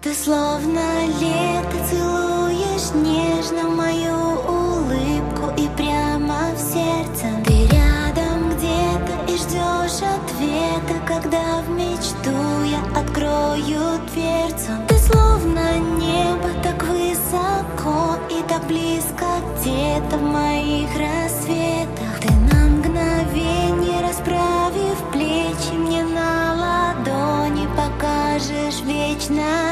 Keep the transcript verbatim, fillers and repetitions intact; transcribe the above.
Ты словно лето целуешь нежно мою улыбку и прямо в сердце. Ты рядом где-то и ждешь ответа, когда в мечту я открою дверцу. Ты словно небо так высоко и так близко где-то в моих рассветах. Ты на мгновение, расправив плечи, мне на ладони покажешь вечно.